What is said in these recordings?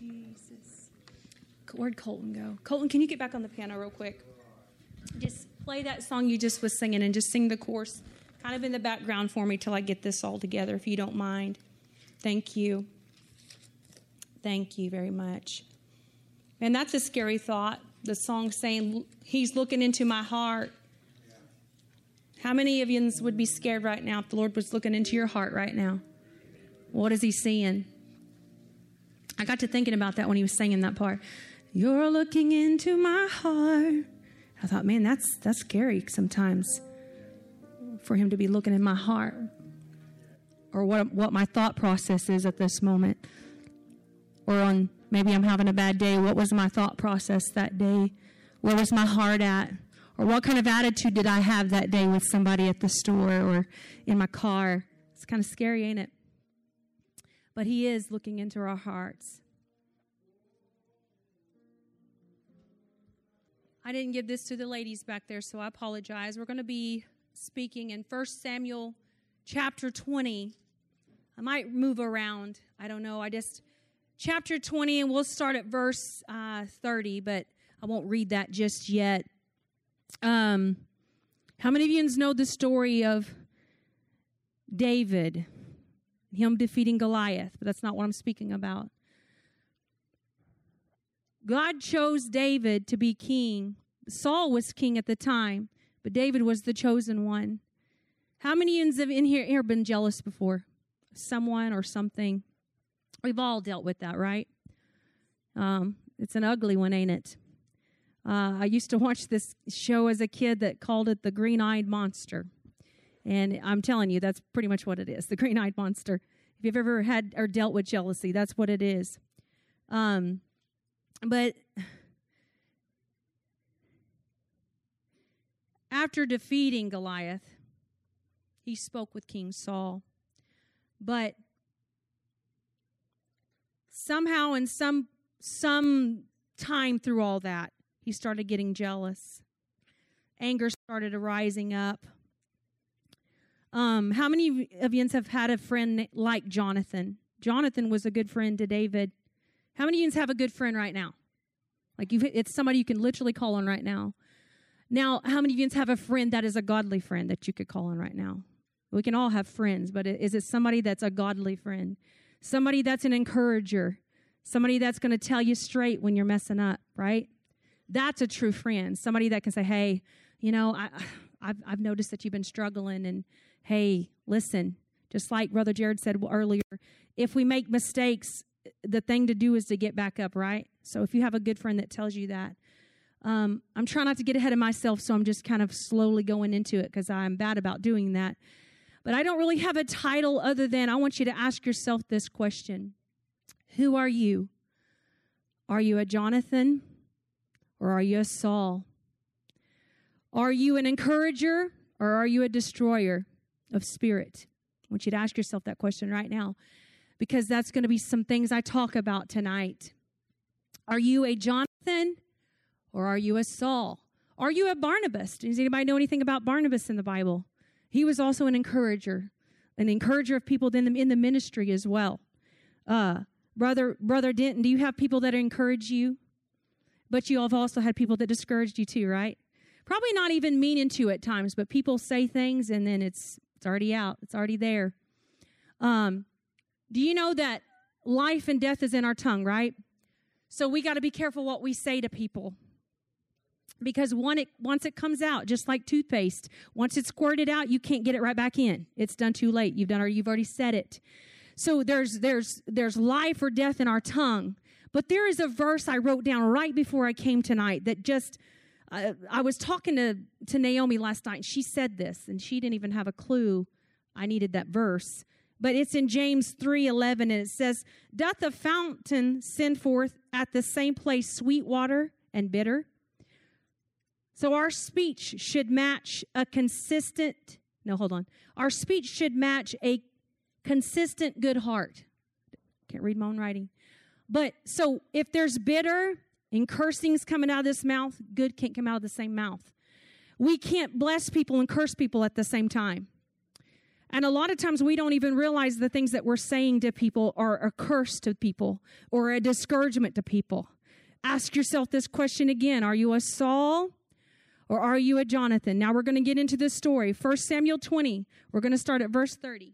Jesus. Where'd Colton go? Colton, can you get back on the piano real quick? Just play that song you just was singing and just sing the chorus kind of in the background for me till I get this all together, if you don't mind. Thank you. Thank you very much. And that's a scary thought. The song saying, he's looking into my heart. How many of you would be scared right now if the Lord was looking into your heart right now? What is he seeing? I got to thinking about that when he was singing that part. You're looking into my heart. I thought, man, that's scary sometimes for him to be looking in my heart, or what my thought process is at this moment. Or on maybe I'm having a bad day. What was my thought process that day? Where was my heart at? Or what kind of attitude did I have that day with somebody at the store or in my car? It's kind of scary, ain't it? But he is looking into our hearts. I didn't give this to the ladies back there, so I apologize. We're going to be speaking in 1 Samuel chapter 20. I might move around. I don't know. Chapter 20, and we'll start at verse 30, but I won't read that just yet. How many of you know the story of David, him defeating Goliath? But that's not what I'm speaking about. God chose David to be king. Saul was king at the time, but David was the chosen one. How many of you have in here been jealous before? Someone or something? We've all dealt with that, right? It's an ugly one, ain't it? I used to watch this show as a kid that called it the Green-Eyed Monster. And I'm telling you, that's pretty much what it is, the Green-Eyed Monster. If you've ever had or dealt with jealousy, that's what it is. But after defeating Goliath, he spoke with King Saul. But somehow in some time through all that, he started getting jealous. Anger started arising up. How many of you have had a friend like Jonathan? Jonathan was a good friend to David. How many of you have a good friend right now? It's somebody you can literally call on right now. Now, how many of you have a friend that is a godly friend that you could call on right now? We can all have friends, but is it somebody that's a godly friend? Somebody that's an encourager? Somebody that's going to tell you straight when you're messing up, right? That's a true friend. Somebody that can say, hey, I've noticed that you've been struggling, and hey, listen, just like Brother Jared said earlier, if we make mistakes, the thing to do is to get back up, right? So if you have a good friend that tells you that, I'm trying not to get ahead of myself, so I'm just kind of slowly going into it because I'm bad about doing that. But I don't really have a title other than I want you to ask yourself this question. Who are you? Are you a Jonathan or are you a Saul? Are you an encourager or are you a destroyer of spirit? I want you to ask yourself that question right now, because that's going to be some things I talk about tonight. Are you a Jonathan or are you a Saul? Are you a Barnabas? Does anybody know anything about Barnabas in the Bible? He was also an encourager of people in the ministry as well. Brother Denton, do you have people that encourage you? But you have also had people that discouraged you too, right? Probably not even meaning to at times, but people say things and then it's already out. It's already there. Do you know that life and death is in our tongue, right? So we got to be careful what we say to people. Because once it comes out, just like toothpaste, once it's squirted out, you can't get it right back in. It's done too late. You've already said it. So there's life or death in our tongue. But there is a verse I wrote down right before I came tonight that just, I was talking to Naomi last night, and she said this, and she didn't even have a clue I needed that verse. But it's in James 3:11, and it says, doth the fountain send forth at the same place sweet water and bitter? So our speech should match Our speech should match a consistent good heart. Can't read my own writing. But so if there's bitter and cursings coming out of this mouth, good can't come out of the same mouth. We can't bless people and curse people at the same time. And a lot of times we don't even realize the things that we're saying to people are a curse to people or a discouragement to people. Ask yourself this question again. Are you a Saul or are you a Jonathan? Now we're going to get into this story. 1 Samuel 20. We're going to start at verse 30.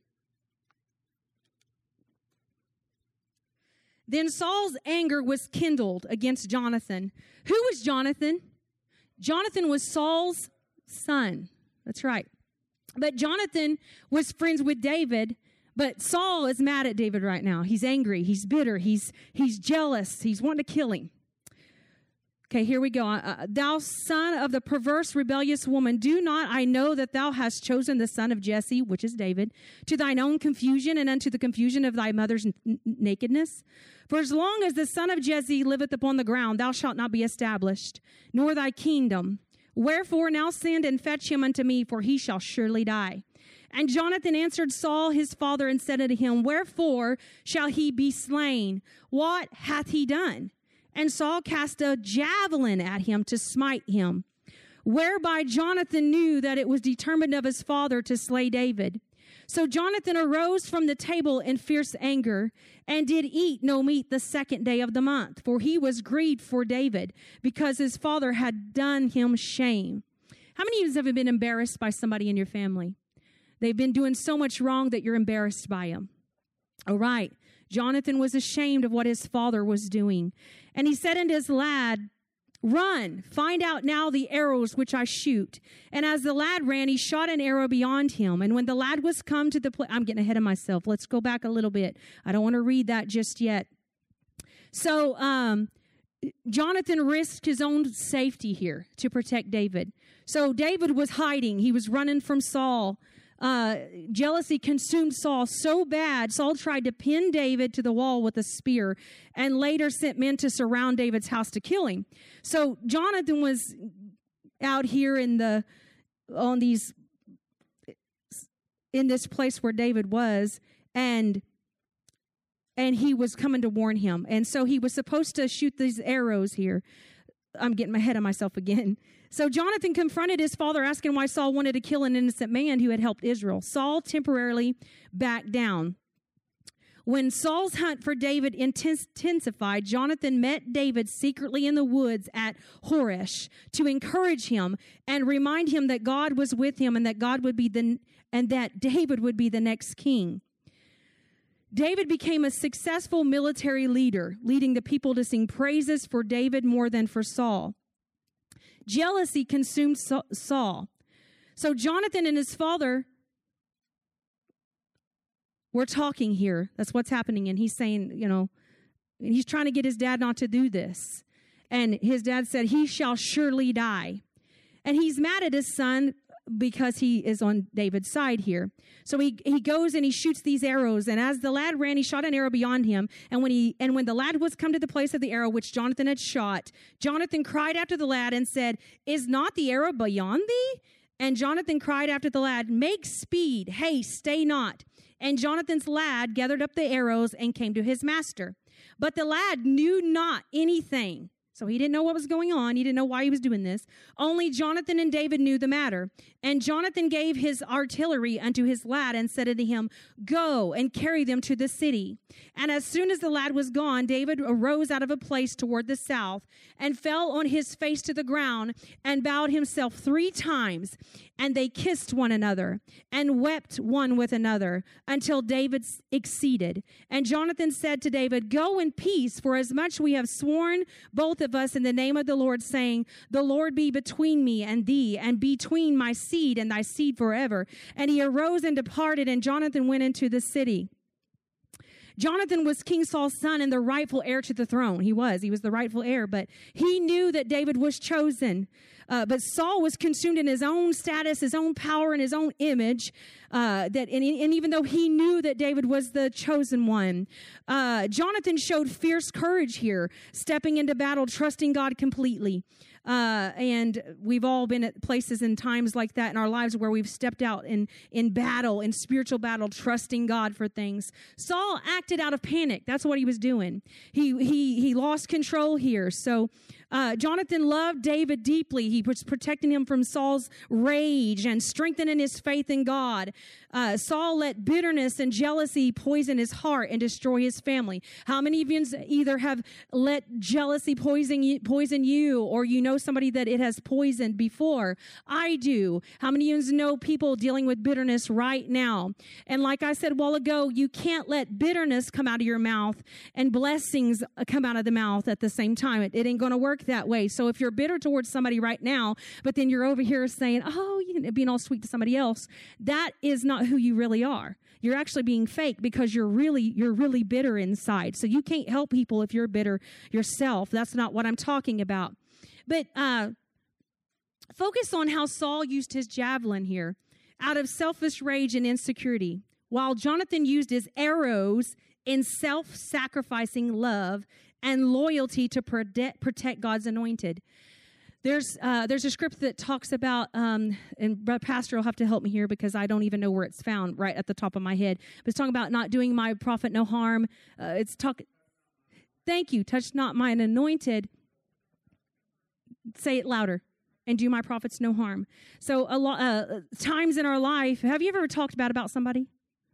Then Saul's anger was kindled against Jonathan. Who was Jonathan? Jonathan was Saul's son. That's right. But Jonathan was friends with David, but Saul is mad at David right now. He's angry. He's bitter. He's jealous. He's wanting to kill him. Okay, here we go. Thou son of the perverse, rebellious woman, do not I know that thou hast chosen the son of Jesse, which is David, to thine own confusion and unto the confusion of thy mother's nakedness? For as long as the son of Jesse liveth upon the ground, thou shalt not be established, nor thy kingdom. Wherefore now send and fetch him unto me, for he shall surely die. And Jonathan answered Saul his father and said unto him, Wherefore shall he be slain? What hath he done? And Saul cast a javelin at him to smite him, whereby Jonathan knew that it was determined of his father to slay David. So Jonathan arose from the table in fierce anger, and did eat no meat the second day of the month, for he was grieved for David, because his father had done him shame. How many of you have been embarrassed by somebody in your family? They've been doing so much wrong that you're embarrassed by them. All right. Jonathan was ashamed of what his father was doing. And he said unto his lad, Run, find out now the arrows which I shoot. And as the lad ran, he shot an arrow beyond him. And when the lad was come to the place, I'm getting ahead of myself. Let's go back a little bit. I don't want to read that just yet. So Jonathan risked his own safety here to protect David. So David was hiding. He was running from Saul. Jealousy consumed Saul so bad, Saul tried to pin David to the wall with a spear and later sent men to surround David's house to kill him. So Jonathan was out here in this place where David was, and he was coming to warn him. And so he was supposed to shoot these arrows here. I'm getting ahead of myself again. So Jonathan confronted his father, asking why Saul wanted to kill an innocent man who had helped Israel. Saul temporarily backed down. When Saul's hunt for David intensified, Jonathan met David secretly in the woods at Horesh to encourage him and remind him that God was with him and that that David would be the next king. David became a successful military leader, leading the people to sing praises for David more than for Saul. Jealousy consumed Saul. So Jonathan and his father were talking here. That's what's happening. And he's saying, he's trying to get his dad not to do this. And his dad said, he shall surely die. And he's mad at his son because he is on David's side here. So he goes and he shoots these arrows. And as the lad ran, he shot an arrow beyond him. And when the lad was come to the place of the arrow which Jonathan had shot, Jonathan cried after the lad and said, Is not the arrow beyond thee? And Jonathan cried after the lad, Make speed, haste, stay not. And Jonathan's lad gathered up the arrows and came to his master. But the lad knew not anything. So he didn't know what was going on. He didn't know why he was doing this. Only Jonathan and David knew the matter. And Jonathan gave his artillery unto his lad and said unto him, Go and carry them to the city. And as soon as the lad was gone, David arose out of a place toward the south and fell on his face to the ground and bowed himself 3 times. And they kissed one another and wept one with another until David exceeded. And Jonathan said to David, Go in peace, for as much we have sworn both of us in the name of the Lord, saying, The Lord be between me and thee, and between my seed and thy seed forever. And he arose and departed, and Jonathan went into the city. Jonathan was King Saul's son and the rightful heir to the throne. He was the rightful heir, but he knew that David was chosen. But Saul was consumed in his own status, his own power, and his own image. And even though he knew that David was the chosen one, Jonathan showed fierce courage here, stepping into battle, trusting God completely. And we've all been at places and times like that in our lives where we've stepped out in battle, in spiritual battle, trusting God for things. Saul acted out of panic. That's what he was doing. He lost control here. So Jonathan loved David deeply. He was protecting him from Saul's rage and strengthening his faith in God. Saul let bitterness and jealousy poison his heart and destroy his family. How many of you either have let jealousy poison you, or you know somebody that it has poisoned before? I do. How many of you know people dealing with bitterness right now? And like I said a while ago, you can't let bitterness come out of your mouth and blessings come out of the mouth at the same time. It ain't going to work that way. So if you're bitter towards somebody right now, but then you're over here saying, oh, you know, being all sweet to somebody else, that is not who you really are. You're actually being fake because you're really bitter inside. So you can't help people if you're bitter yourself. That's not what I'm talking about. But focus on how Saul used his javelin here out of selfish rage and insecurity, while Jonathan used his arrows in self-sacrificing love and loyalty to protect God's anointed. There's a script that talks about, and Pastor will have to help me here because I don't even know where it's found right at the top of my head. But it's talking about not doing my prophet no harm. Thank you. Touch not mine anointed. Say it louder. And do my prophets no harm. So a lot times in our life, have you ever talked bad about somebody?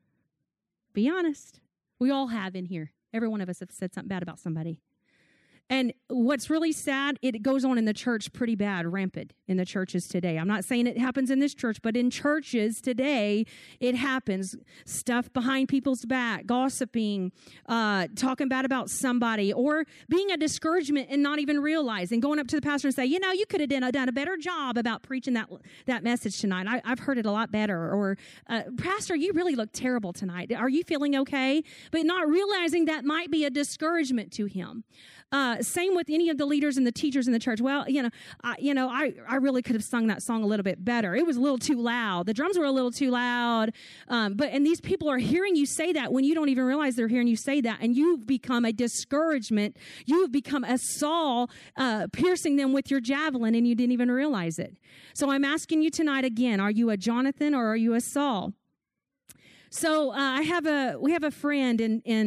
Be honest. We all have in here. Every one of us have said something bad about somebody. And what's really sad, it goes on in the church pretty bad, rampant in the churches today. I'm not saying it happens in this church, but in churches today, it happens. Stuff behind people's back, gossiping, talking bad about somebody, or being a discouragement and not even realizing, going up to the pastor and say, you know, you could have done a better job about preaching that message tonight. I've heard it a lot better. Or, Pastor, you really look terrible tonight. Are you feeling okay? But not realizing that might be a discouragement to him. Same with any of the leaders and the teachers in the church. Well, I really could have sung that song a little bit better. It was a little too loud. The drums were a little too loud. And these people are hearing you say that when you don't even realize they're hearing you say that, and you've become a discouragement. You've become a Saul, piercing them with your javelin, and you didn't even realize it. So I'm asking you tonight again: are you a Jonathan or are you a Saul? So we have a friend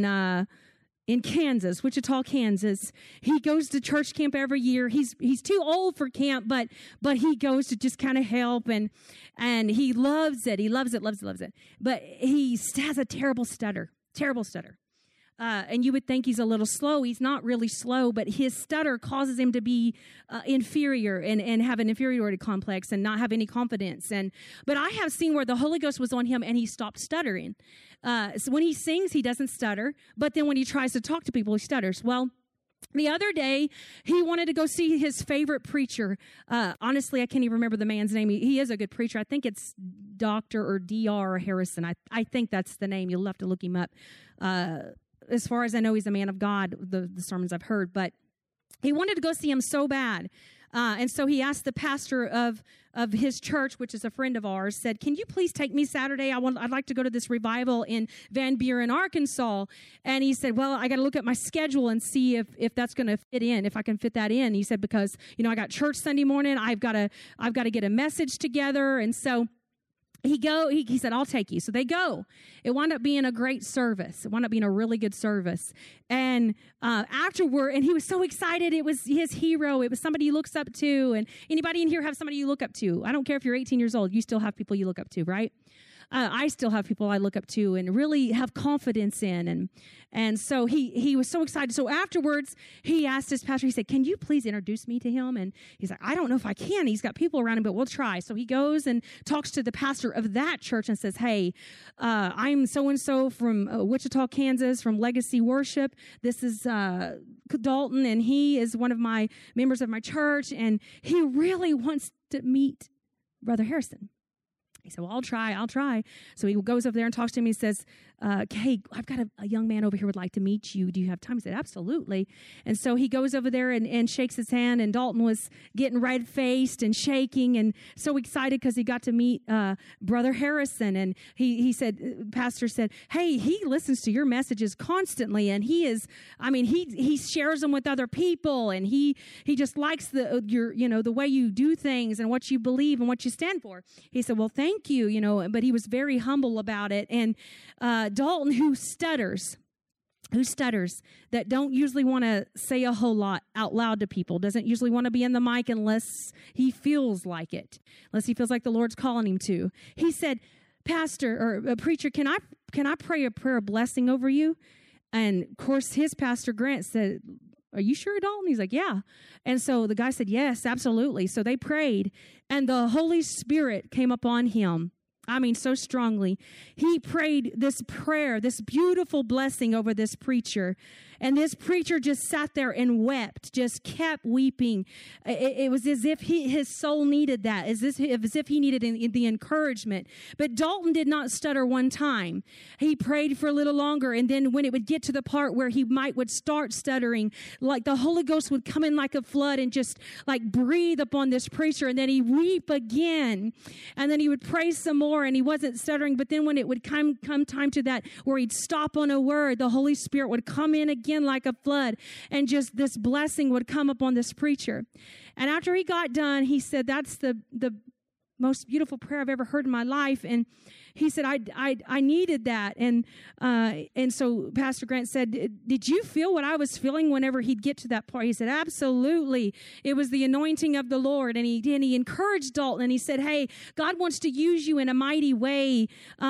in Kansas, Wichita, Kansas. He goes to church camp every year. He's too old for camp, but he goes to just kind of help, and he loves it. He loves it. But he has a terrible stutter. And you would think he's a little slow. He's not really slow, but his stutter causes him to be inferior and have an inferiority complex and not have any confidence. But I have seen where the Holy Ghost was on him and he stopped stuttering. So when he sings, he doesn't stutter. But then when he tries to talk to people, he stutters. Well, the other day, he wanted to go see his favorite preacher. Honestly, I can't even remember the man's name. He is a good preacher. I think it's Dr. or Dr. Harrison. I think that's the name. You'll have to look him up. As far as I know, he's a man of God, the sermons I've heard. But he wanted to go see him so bad. And so he asked the pastor of his church, which is a friend of ours, said, can you please take me Saturday? I'd like to go to this revival in Van Buren, Arkansas. And he said, well, I got to look at my schedule and see if that's going to fit in, if I can fit that in. He said, because, I got church Sunday morning. I've got to get a message together. And so he said, I'll take you. So they go. It wound up being a great service. It wound up being a really good service. And afterward, and he was so excited. It was his hero. It was somebody he looks up to. And anybody in here have somebody you look up to? I don't care if you're 18 years old. You still have people you look up to, right? I still have people I look up to and really have confidence in. And so he was so excited. So afterwards, he asked his pastor, he said, can you please introduce me to him? And he's like, I don't know if I can. He's got people around him, but we'll try. So he goes and talks to the pastor of that church and says, hey, I'm so-and-so from Wichita, Kansas, from Legacy Worship. This is Dalton, and he is one of my members of my church, and he really wants to meet Brother Harrison. He said, well, I'll try. So he goes over there and talks to him. He says, hey, I've got a young man over here who would like to meet you. Do you have time? He said, absolutely. And so he goes over there and shakes his hand, and Dalton was getting red-faced and shaking and so excited because he got to meet Brother Harrison. And he said, Pastor said, hey, he listens to your messages constantly, and he shares them with other people, and he just likes the way you do things and what you believe and what you stand for. He said, well, thank you, but he was very humble about it. And Dalton, who stutters, who stutters, that don't usually want to say a whole lot out loud to people, doesn't usually want to be in the mic unless he feels like it, unless he feels like the Lord's calling him to. He said, Pastor or preacher, can I pray a prayer of blessing over you? And of course, his pastor Grant said, are you sure, Dalton? He's like, yeah. And so the guy said, yes, absolutely. So they prayed, and the Holy Spirit came upon him. I mean, so strongly. He prayed this prayer, this beautiful blessing over this preacher. And this preacher just sat there and wept, just kept weeping. It was as if his soul needed that, as if he needed the encouragement. But Dalton did not stutter one time. He prayed for a little longer, and then when it would get to the part where he would start stuttering, like the Holy Ghost would come in like a flood and just like breathe upon this preacher, and then he'd weep again, and then he would pray some more, and he wasn't stuttering. But then when it would come time to that where he'd stop on a word, the Holy Spirit would come in again like a flood, and just this blessing would come upon this preacher. And after he got done, he said, that's the most beautiful prayer I've ever heard in my life. And he said, I needed that. And so Pastor Grant said, did you feel what I was feeling whenever he'd get to that part? He said, absolutely. It was the anointing of the Lord. And he encouraged Dalton, and he said, hey, God wants to use you in a mighty way.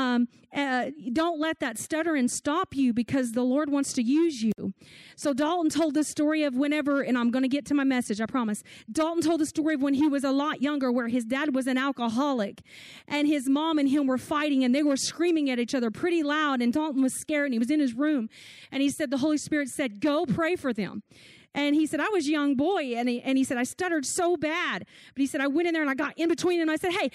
Don't let that stuttering stop you, because the Lord wants to use you. So Dalton told the story of whenever, and I'm going to get to my message, I promise. Dalton told the story of when he was a lot younger, where his dad was an alcoholic, and his mom and him were fighting, and they were screaming at each other pretty loud, and Dalton was scared, and he was in his room, and he said, the Holy Spirit said, go pray for them. And he said, I was a young boy, and he said, I stuttered so bad. But he said, I went in there and I got in between them, and I said, hey,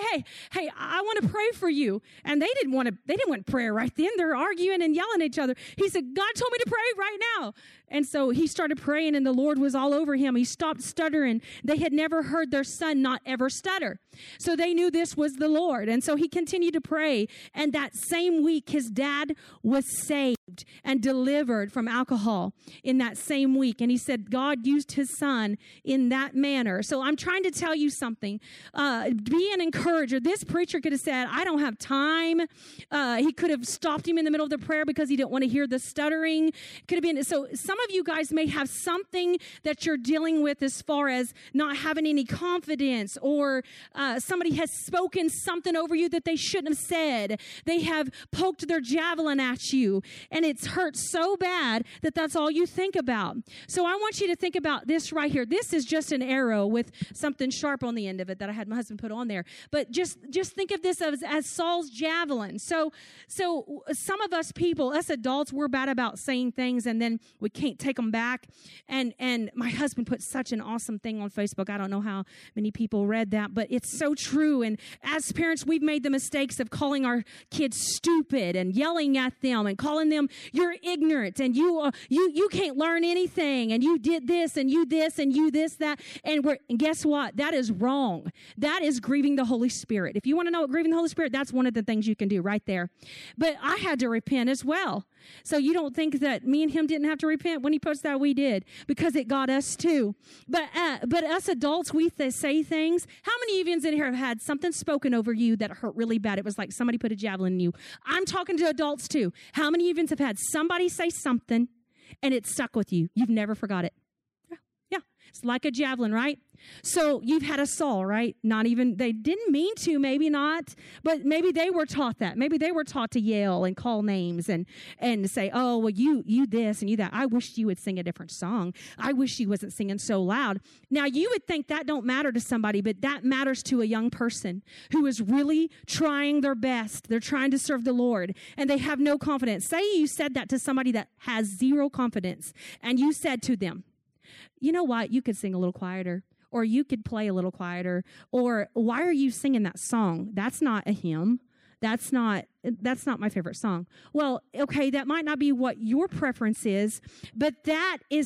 I want to pray for you. And they didn't want prayer right then. They're arguing and yelling at each other. He said, God told me to pray right now. And so he started praying, and the Lord was all over him. He stopped stuttering. They had never heard their son not ever stutter. So they knew this was the Lord. And so he continued to pray. And that same week, his dad was saved and delivered from alcohol in that same week. And he said God used his son in that manner. So I'm trying to tell you something. Be an encourager. This preacher could have said, I don't have time. He could have stopped him in the middle of the prayer because he didn't want to hear the stuttering. Could have been. So some of you guys may have something that you're dealing with as far as not having any confidence, or somebody has spoken something over you that they shouldn't have said. They have poked their javelin at you, and it's hurt so bad that that's all you think about. So I want you to think about this right here. This is just an arrow with something sharp on the end of it that I had my husband put on there. But just think of this as Saul's javelin. So some of us people, us adults, we're bad about saying things, and then we can't take them back. And my husband put such an awesome thing on Facebook. I don't know how many people read that, but it's so true. And as parents, we've made the mistakes of calling our kids stupid and yelling at them and calling them, you're ignorant and you can't learn anything, and you did this and you this and you this, that. And guess what? That is wrong. That is grieving the Holy Spirit. If you want to know what grieving the Holy Spirit, that's one of the things you can do right there. But I had to repent as well. So you don't think that me and him didn't have to repent? When he posted that, we did, because it got us too. But us adults, we say things. How many of you in here have had something spoken over you that hurt really bad? It was like somebody put a javelin in you. I'm talking to adults too. How many of you have had somebody say something and it stuck with you? You've never forgot it. Yeah. It's like a javelin, right? So you've had a Saul, right? They didn't mean to, maybe not, but maybe they were taught that. Maybe they were taught to yell and call names and say, oh, well, you this and you that. I wish you would sing a different song. I wish you wasn't singing so loud. Now, you would think that don't matter to somebody, but that matters to a young person who is really trying their best. They're trying to serve the Lord, and they have no confidence. Say you said that to somebody that has zero confidence, and you said to them, you know what, you could sing a little quieter, or you could play a little quieter, or why are you singing that song? That's not a hymn. That's not my favorite song. Well, okay, that might not be what your preference is, but we're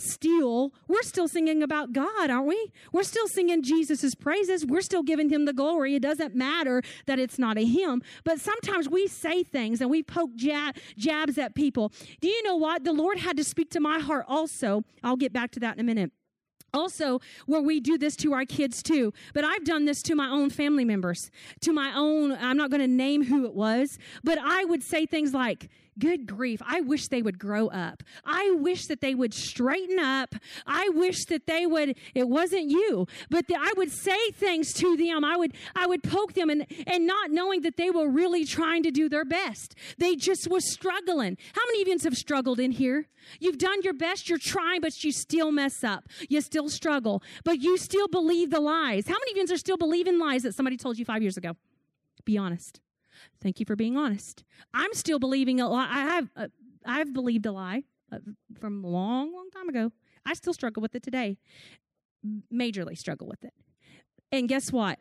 still singing about God, aren't we? We're still singing Jesus' praises. We're still giving him the glory. It doesn't matter that it's not a hymn, but sometimes we say things and we poke jabs at people. Do you know what? The Lord had to speak to my heart also. I'll get back to that in a minute. Also, where we do this to our kids too. But I've done this to my own family members, to my own, I'm not going to name who it was, but I would say things like, good grief, I wish they would grow up. I wish that they would straighten up. I wish that they would, it wasn't you, but I would say things to them. I would poke them and not knowing that they were really trying to do their best. They just were struggling. How many of you have struggled in here? You've done your best, you're trying, but you still mess up. You still struggle, but you still believe the lies. How many of you are still believing lies that somebody told you 5 years ago? Be honest. Thank you for being honest. I'm still believing a lie. I've believed a lie from a long, long time ago. I still struggle with it today. Majorly struggle with it. And guess what?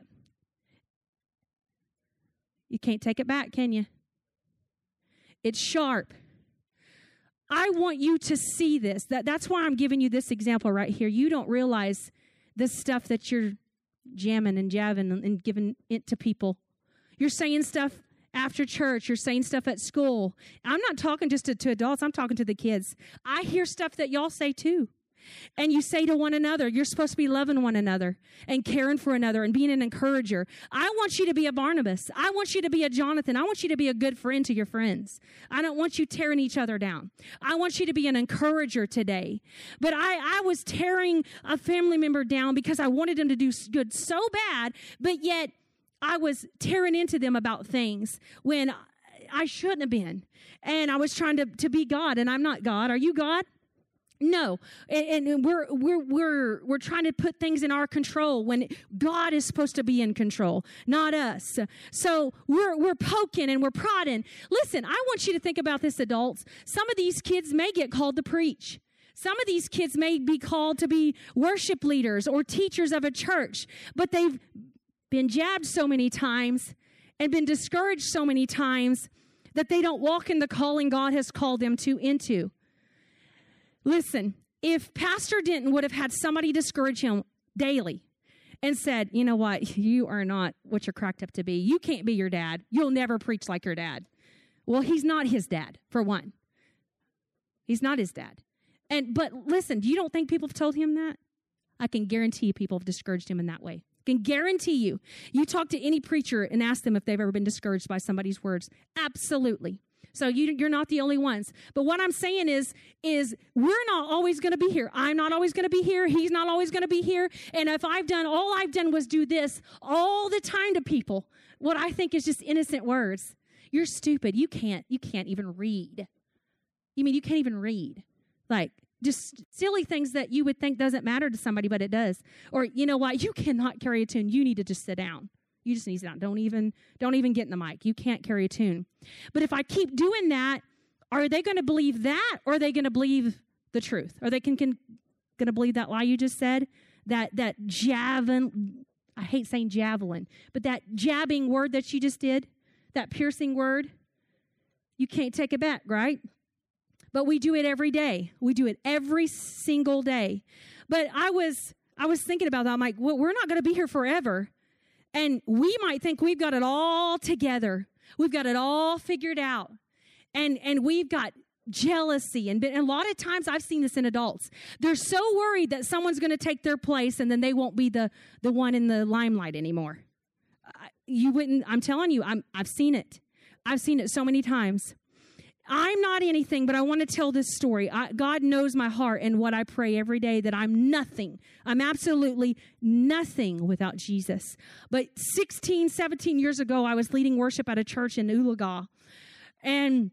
You can't take it back, can you? It's sharp. I want you to see this. That's why I'm giving you this example right here. You don't realize the stuff that you're jamming and jabbing and giving it to people. You're saying stuff after church. You're saying stuff at school. I'm not talking just to adults. I'm talking to the kids. I hear stuff that y'all say too. And you say to one another, you're supposed to be loving one another and caring for another and being an encourager. I want you to be a Barnabas. I want you to be a Jonathan. I want you to be a good friend to your friends. I don't want you tearing each other down. I want you to be an encourager today. But I was tearing a family member down because I wanted them to do good so bad, but yet I was tearing into them about things when I shouldn't have been. And I was trying to be God, and I'm not God. Are you God? No, and we're trying to put things in our control when God is supposed to be in control, not us. So we're poking and we're prodding. Listen, I want you to think about this, adults. Some of these kids may get called to preach. Some of these kids may be called to be worship leaders or teachers of a church, but they've been jabbed so many times and been discouraged so many times that they don't walk in the calling God has called them into. Listen, if Pastor Denton would have had somebody discourage him daily and said, you know what, you are not what you're cracked up to be. You can't be your dad. You'll never preach like your dad. Well, he's not his dad, for one. He's not his dad. But listen, you don't think people have told him that? I can guarantee you people have discouraged him in that way. I can guarantee you. You talk to any preacher and ask them if they've ever been discouraged by somebody's words. Absolutely. So you're not the only ones. But what I'm saying is we're not always going to be here. I'm not always going to be here. He's not always going to be here. And if all I've done was do this all the time to people, what I think is just innocent words. You're stupid. You can't even read. You mean you can't even read? Like, just silly things that you would think doesn't matter to somebody, but it does. Or, you know what? You cannot carry a tune. You need to just sit down. You just need to sit down. Don't even get in the mic. You can't carry a tune. But if I keep doing that, are they going to believe that, or are they going to believe the truth? Are they going to believe that lie you just said? That javelin, I hate saying javelin, but that jabbing word that you just did, that piercing word, you can't take it back, right? But we do it every day. We do it every single day. But I was thinking about that. I'm like, well, we're not going to be here forever. And we might think we've got it all together. We've got it all figured out. And we've got jealousy. And a lot of times I've seen this in adults. They're so worried that someone's going to take their place and then they won't be the one in the limelight anymore. I'm telling you, I've seen it. I've seen it so many times. I'm not anything, but I want to tell this story. God knows my heart and what I pray every day, that I'm nothing. I'm absolutely nothing without Jesus. But 16, 17 years ago, I was leading worship at a church in Ulaga. And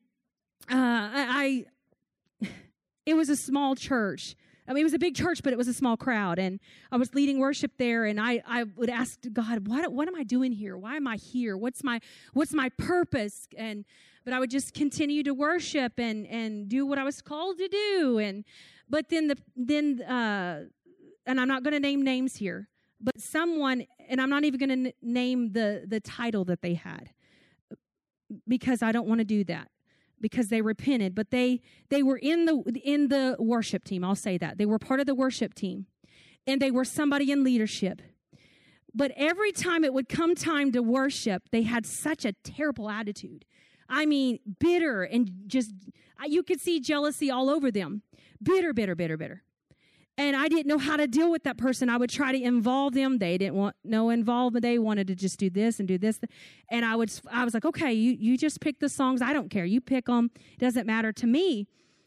it was a small church. I mean, it was a big church, but it was a small crowd. And I was leading worship there, and I would ask God, what am I doing here? Why am I here? What's my purpose? But I would just continue to worship and do what I was called to do. But then and I'm not going to name names here, but someone, and I'm not even going to name the title that they had, because I don't want to do that, because they repented. But they were in the worship team. I'll say that. They were part of the worship team, and they were somebody in leadership. But every time it would come time to worship, they had such a terrible attitude. I mean, bitter, and just, you could see jealousy all over them. Bitter. And I didn't know how to deal with that person. I would try to involve them. They didn't want no involvement. They wanted to just do this and do this. And I was like, okay, you just pick the songs. I don't care. You pick them. It doesn't matter to me.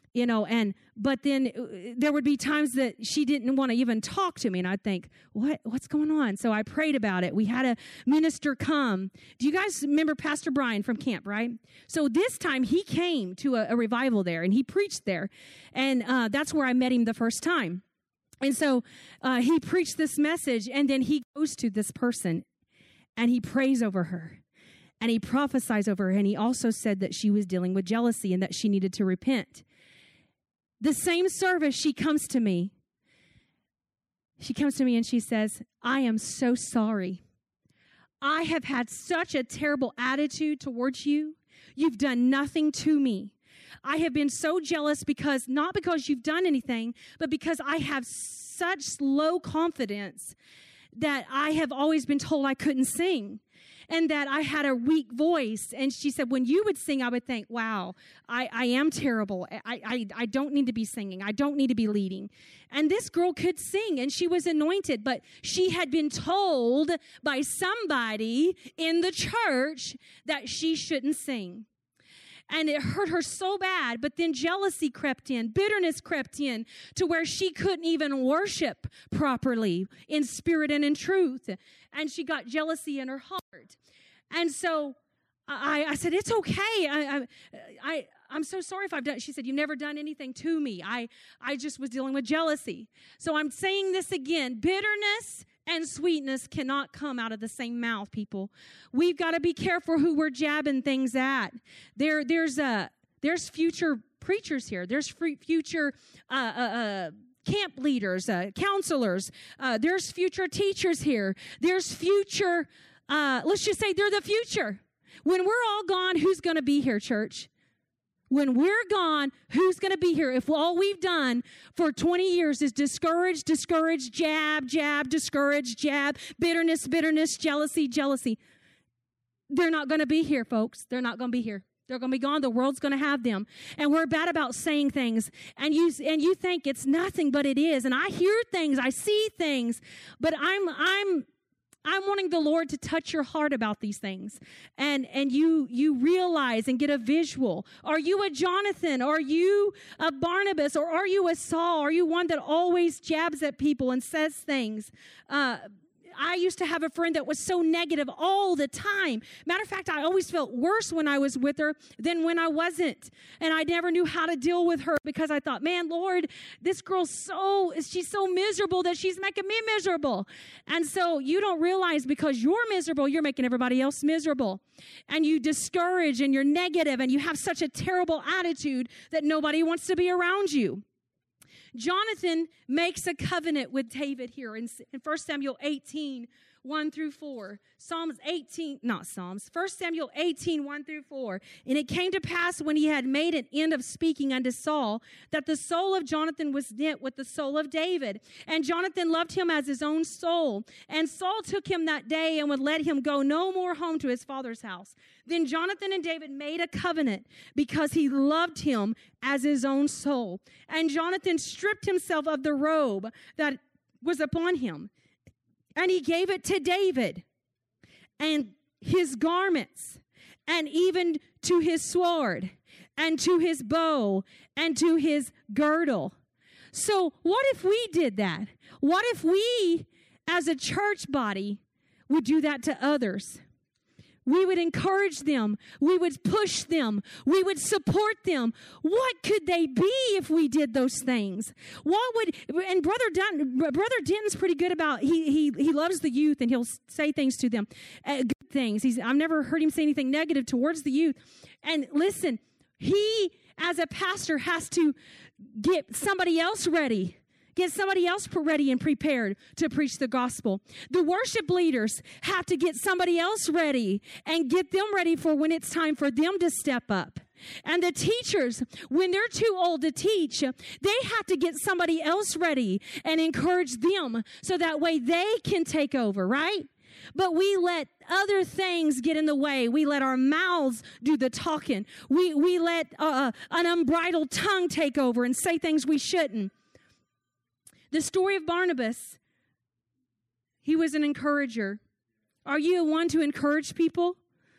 But then there would be times that she didn't want to even talk to me, and I'd think, what's going on? So I prayed about it. We had a minister come. Do you guys remember Pastor Brian from camp, right? So this time he came to a revival there, and he preached there, and that's where I met him the first time. And so he preached this message, and then he goes to this person, and he prays over her, and he prophesies over her, and he also said that she was dealing with jealousy and that she needed to repent. The same service, she comes to me. She comes to me and she says, I am so sorry. I have had such a terrible attitude towards you. You've done nothing to me. I have been so jealous not because you've done anything, but because I have such low confidence that I have always been told I couldn't sing. And that I had a weak voice. And she said, when you would sing, I would think, wow, I am terrible. I don't need to be singing. I don't need to be leading. And this girl could sing, and she was anointed. But she had been told by somebody in the church that she shouldn't sing. And it hurt her so bad, but then jealousy crept in, bitterness crept in to where she couldn't even worship properly in spirit and in truth. And she got jealousy in her heart. And so I said, it's okay. I'm so sorry if I've done. She said, you've never done anything to me. I just was dealing with jealousy. So I'm saying this again, bitterness and sweetness cannot come out of the same mouth, people. We've got to be careful who we're jabbing things at. There's future preachers here. There's future camp leaders, counselors. There's future teachers here. There's future, let's just say they're the future. When we're all gone, who's going to be here, church? When we're gone, who's going to be here? If all we've done for 20 years is discourage, jab, discourage, jab, bitterness, jealousy, they're not going to be here, folks. They're not going to be here. They're going to be gone. The world's going to have them. And we're bad about saying things. And you think it's nothing, but it is. And I hear things. I see things. But I'm wanting the Lord to touch your heart about these things. And you realize and get a visual. Are you a Jonathan? Are you a Barnabas? Or are you a Saul? Are you one that always jabs at people and says things? I used to have a friend that was so negative all the time. Matter of fact, I always felt worse when I was with her than when I wasn't. And I never knew how to deal with her because I thought, man, Lord, this girl's she's so miserable that she's making me miserable. And so you don't realize because you're miserable, you're making everybody else miserable. And you discourage and you're negative and you have such a terrible attitude that nobody wants to be around you. Jonathan makes a covenant with David here in 1 Samuel 18, 1 through 4. 1 Samuel 18, 1 through 4. And it came to pass when he had made an end of speaking unto Saul, that the soul of Jonathan was knit with the soul of David. And Jonathan loved him as his own soul. And Saul took him that day and would let him go no more home to his father's house. Then Jonathan and David made a covenant because he loved him as his own soul. And Jonathan stripped himself of the robe that was upon him, and he gave it to David and his garments, and even to his sword, and to his bow, and to his girdle. So what if we did that? What if we, as a church body, would do that to others? We would encourage them. We would push them. We would support them. What could they be if we did those things? And Brother Denton's pretty good about, he loves the youth and he'll say things to them, good things. I've never heard him say anything negative towards the youth. And listen, he, as a pastor, has to get somebody else ready. Get somebody else ready and prepared to preach the gospel. The worship leaders have to get somebody else ready and get them ready for when it's time for them to step up. And the teachers, when they're too old to teach, they have to get somebody else ready and encourage them so that way they can take over, right? But we let other things get in the way. We let our mouths do the talking. We let an unbridled tongue take over and say things we shouldn't. The story of Barnabas, he was an encourager. Are you one to encourage people?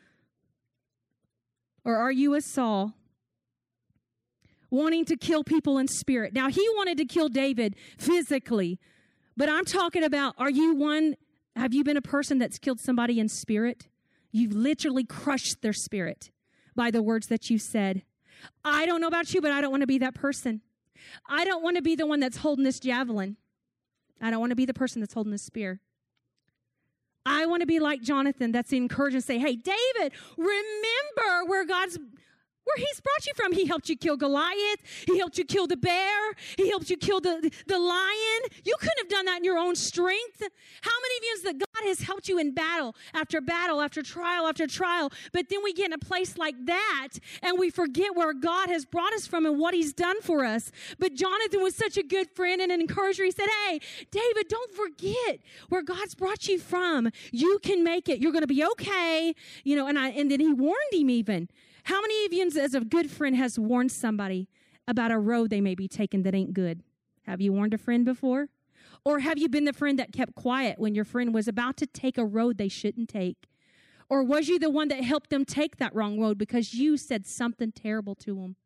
Or are you a Saul, wanting to kill people in spirit? Now, he wanted to kill David physically, but I'm talking about, have you been a person that's killed somebody in spirit? You've literally crushed their spirit by the words that you said. I don't know about you, but I don't want to be that person. I don't want to be the one that's holding this javelin. I don't want to be the person that's holding this spear. I want to be like Jonathan, that's encouraged and say, hey, David, remember where he's brought you from. He helped you kill Goliath. He helped you kill the bear. He helped you kill the lion. You couldn't have done that in your own strength. How many of you that God has helped you in battle after trial after trial, but then we get in a place like that and we forget where God has brought us from and what he's done for us. But Jonathan was such a good friend and an encourager. He said, hey, David, don't forget where God's brought you from. You can make it. You're going to be okay. And then he warned him even. How many of you, as a good friend, has warned somebody about a road they may be taking that ain't good? Have you warned a friend before? Or have you been the friend that kept quiet when your friend was about to take a road they shouldn't take? Or was you the one that helped them take that wrong road because you said something terrible to them?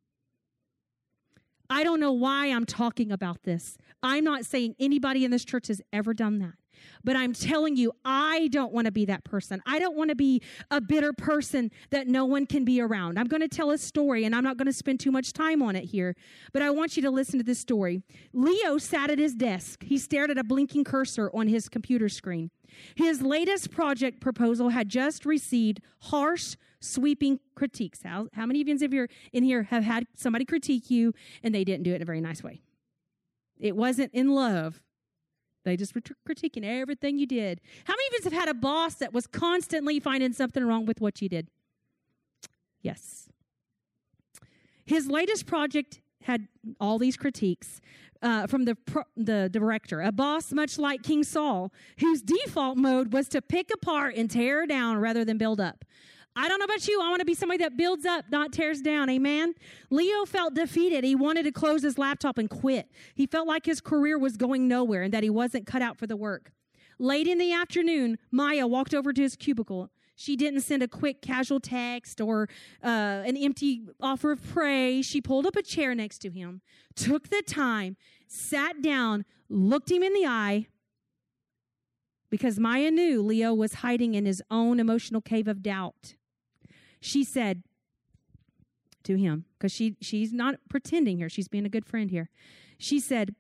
I don't know why I'm talking about this. I'm not saying anybody in this church has ever done that. But I'm telling you, I don't want to be that person. I don't want to be a bitter person that no one can be around. I'm going to tell a story, and I'm not going to spend too much time on it here. But I want you to listen to this story. Leo sat at his desk. He stared at a blinking cursor on his computer screen. His latest project proposal had just received harsh, sweeping critiques. How many of you in here have had somebody critique you, and they didn't do it in a very nice way? It wasn't in love. They just were critiquing everything you did. How many of us have had a boss that was constantly finding something wrong with what you did? Yes. His latest project had all these critiques from the director, a boss much like King Saul, whose default mode was to pick apart and tear down rather than build up. I don't know about you. I want to be somebody that builds up, not tears down. Amen? Leo felt defeated. He wanted to close his laptop and quit. He felt like his career was going nowhere and that he wasn't cut out for the work. Late in the afternoon, Maya walked over to his cubicle. She didn't send a quick casual text or an empty offer of praise. She pulled up a chair next to him, took the time, sat down, looked him in the eye, because Maya knew Leo was hiding in his own emotional cave of doubt. She said to him, because she's not pretending here. She's being a good friend here. She said,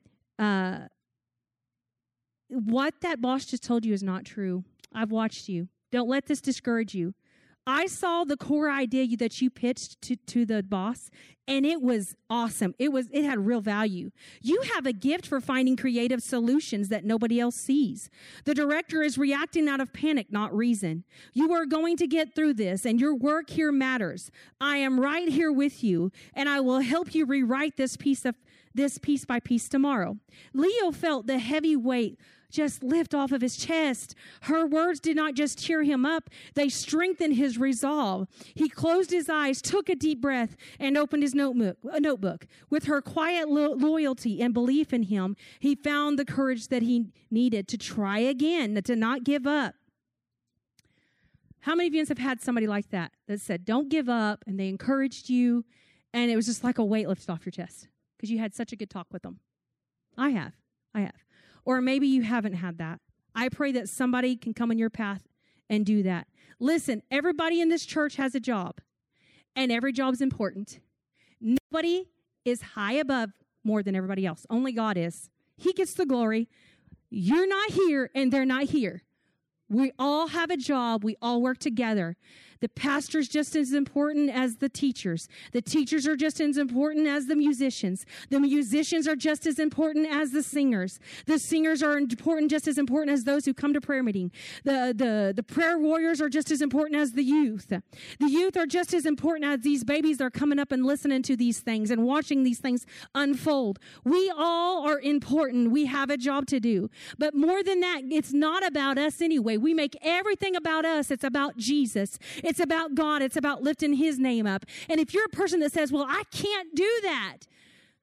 what that boss just told you is not true. I've watched you. Don't let this discourage you. I saw the core idea that you pitched to the boss, and it was awesome. It had real value. You have a gift for finding creative solutions that nobody else sees. The director is reacting out of panic, not reason. You are going to get through this, and your work here matters. I am right here with you, and I will help you rewrite this piece by piece tomorrow. Leo felt the heavy weight just lift off of his chest. Her words did not just cheer him up, they strengthened his resolve. He closed his eyes, took a deep breath, and opened his notebook. With her quiet loyalty and belief in him, he found the courage that he needed to try again, to not give up. How many of you have had somebody like that said, don't give up, and they encouraged you, and it was just like a weight lifted off your chest because you had such a good talk with them? I have. Or maybe you haven't had that. I pray that somebody can come in your path and do that. Listen, everybody in this church has a job, and every job's important. Nobody is high above more than everybody else. Only God is. He gets the glory. You're not here, and they're not here. We all have a job. We all work together. The pastor's just as important as the teachers. The teachers are just as important as the musicians. The musicians are just as important as the singers. The singers are important, just as important as those who come to prayer meeting. The prayer warriors are just as important as the youth. The youth are just as important as these babies that are coming up and listening to these things and watching these things unfold. We all are important. We have a job to do. But more than that, it's not about us anyway. We make everything about us. It's about Jesus. It's about God. It's about lifting his name up. And if you're a person that says, well, I can't do that.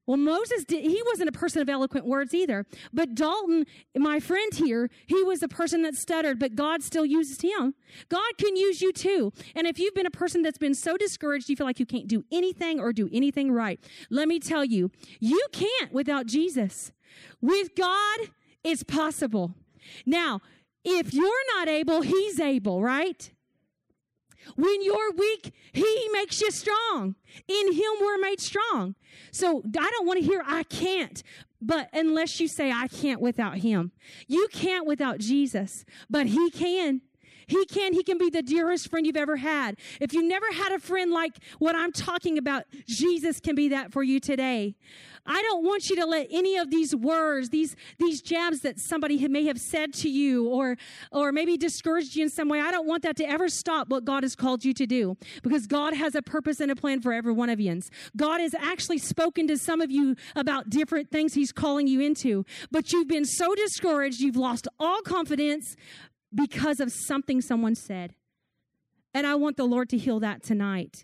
Well, he wasn't a person of eloquent words either. But Dalton, my friend here, he was a person that stuttered, but God still uses him. God can use you too. And if you've been a person that's been so discouraged, you feel like you can't do anything or do anything right, let me tell you, you can't without Jesus. With God, it's possible. Now, if you're not able, he's able, right? When you're weak, he makes you strong. In him, we're made strong. So I don't want to hear, I can't. But unless you say, I can't without him. You can't without Jesus. But he can. He can. He can be the dearest friend you've ever had. If you never had a friend like what I'm talking about, Jesus can be that for you today. I don't want you to let any of these words, these jabs that somebody may have said to you or maybe discouraged you in some way, I don't want that to ever stop what God has called you to do, because God has a purpose and a plan for every one of you. God has actually spoken to some of you about different things he's calling you into, but you've been so discouraged, you've lost all confidence because of something someone said. And I want the Lord to heal that tonight.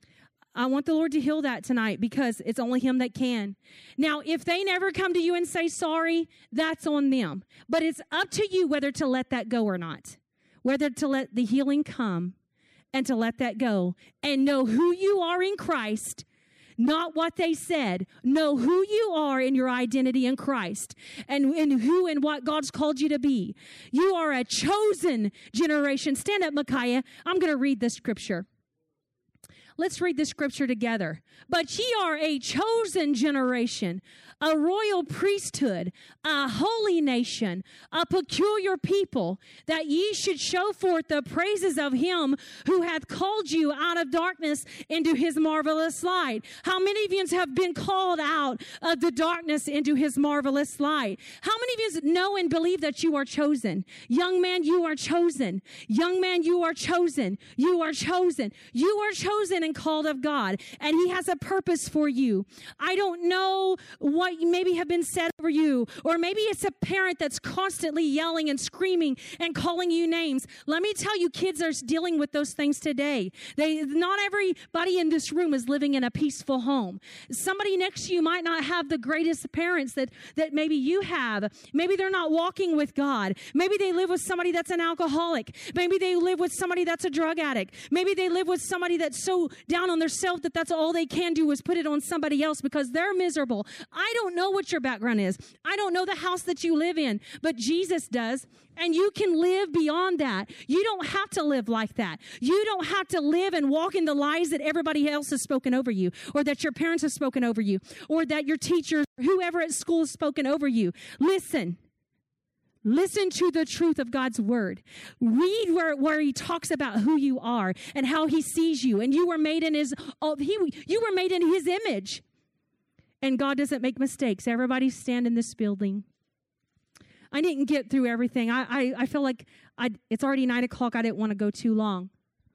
I want the Lord to heal that tonight, because it's only him that can. Now, if they never come to you and say sorry, that's on them. But it's up to you whether to let that go or not, whether to let the healing come and to let that go and know who you are in Christ, not what they said. Know who you are in your identity in Christ and who and what God's called you to be. You are a chosen generation. Stand up, Micaiah. I'm going to read this scripture. Let's read the scripture together. But ye are a chosen generation, a royal priesthood, a holy nation, a peculiar people, that ye should show forth the praises of him who hath called you out of darkness into his marvelous light. How many of you have been called out of the darkness into his marvelous light? How many of you know and believe that you are chosen? Young man, you are chosen. Young man, you are chosen. You are chosen. You are chosen and called of God, and he has a purpose for you. I don't know what maybe have been said over you, or maybe it's a parent that's constantly yelling and screaming and calling you names. Let me tell you, kids are dealing with those things today. Not everybody in this room is living in a peaceful home. Somebody next to you might not have the greatest parents that maybe you have. Maybe they're not walking with God. Maybe they live with somebody that's an alcoholic. Maybe they live with somebody that's a drug addict. Maybe they live with somebody that's so down on themselves that that's all they can do is put it on somebody else because they're miserable. I don't know what your background is. I don't know the house that you live in, but Jesus does. And you can live beyond that. You don't have to live like that. You don't have to live and walk in the lies that everybody else has spoken over you, or that your parents have spoken over you, or that your teachers, whoever at school has spoken over you. Listen to the truth of God's word. Read where he talks about who you are and how he sees you. And you were made in his image. And God doesn't make mistakes. Everybody stand in this building. I didn't get through everything. I feel like it's already 9 o'clock. I didn't want to go too long.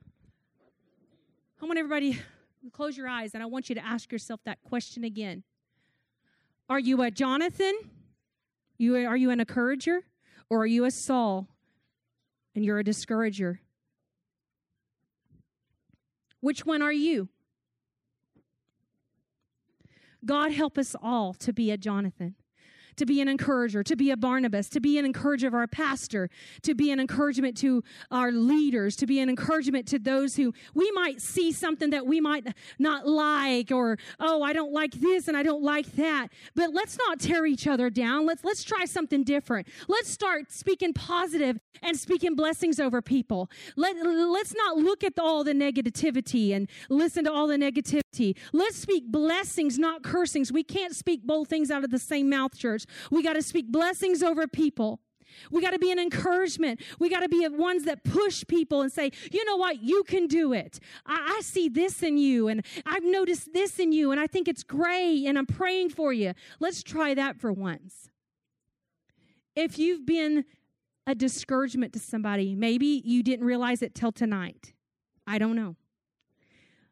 I want everybody to close your eyes, and I want you to ask yourself that question again. Are you a Jonathan? Are you an encourager? Or are you a Saul and you're a discourager? Which one are you? God help us all to be a Jonathan, to be an encourager, to be a Barnabas, to be an encourager of our pastor, to be an encouragement to our leaders, to be an encouragement to those who we might see something that we might not like, or, oh, I don't like this and I don't like that. But let's not tear each other down. Let's try something different. Let's start speaking positive and speaking blessings over people. Let's not look at all the negativity and listen to all the negativity. Let's speak blessings, not cursings. We can't speak both things out of the same mouth, church. We got to speak blessings over people. We got to be an encouragement. We got to be ones that push people and say, you know what, you can do it. I see this in you, and I've noticed this in you, and I think it's great, and I'm praying for you. Let's try that for once. If you've been a discouragement to somebody, maybe you didn't realize it till tonight. I don't know.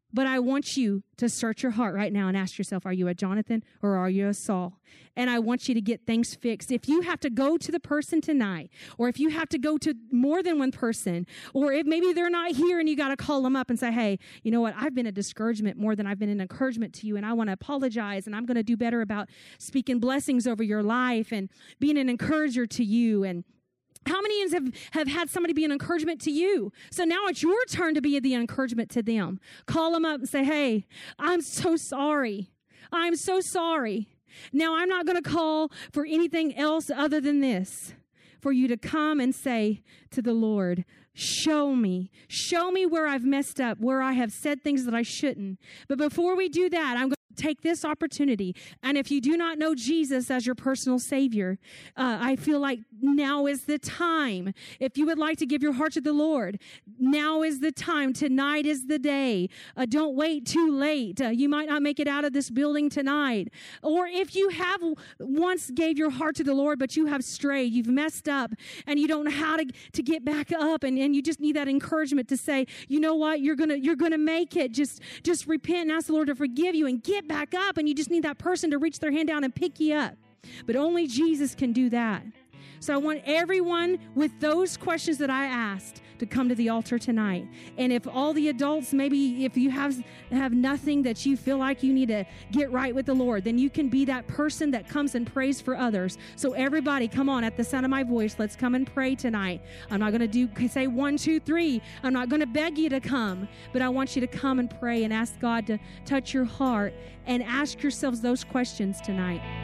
But I want you to search your heart right now and ask yourself, are you a Jonathan or are you a Saul? And I want you to get things fixed. If you have to go to the person tonight, or if you have to go to more than one person, or if maybe they're not here and you got to call them up and say, hey, you know what? I've been a discouragement more than I've been an encouragement to you, and I want to apologize, and I'm going to do better about speaking blessings over your life and being an encourager to you. And how many have had somebody be an encouragement to you? So now it's your turn to be the encouragement to them. Call them up and say, hey, I'm so sorry. I'm so sorry. Now, I'm not going to call for anything else other than this, for you to come and say to the Lord, show me where I've messed up, where I have said things that I shouldn't. But before we do that, I'm going to take this opportunity. And if you do not know Jesus as your personal Savior, I feel like now is the time. If you would like to give your heart to the Lord, now is the time. Tonight is the day. Don't wait too late. You might not make it out of this building tonight. Or if you have once gave your heart to the Lord, but you have strayed, you've messed up, and you don't know how to get back up, and you just need that encouragement to say, you know what, you're gonna make it. Just repent and ask the Lord to forgive you and get back up, and you just need that person to reach their hand down and pick you up. But only Jesus can do that. So I want everyone with those questions that I asked to come to the altar tonight. And if all the adults, maybe if you have nothing that you feel like you need to get right with the Lord, then you can be that person that comes and prays for others. So everybody, come on, at the sound of my voice, let's come and pray tonight. I'm not going to say 1, 2, 3. I'm not going to beg you to come, but I want you to come and pray and ask God to touch your heart and ask yourselves those questions tonight.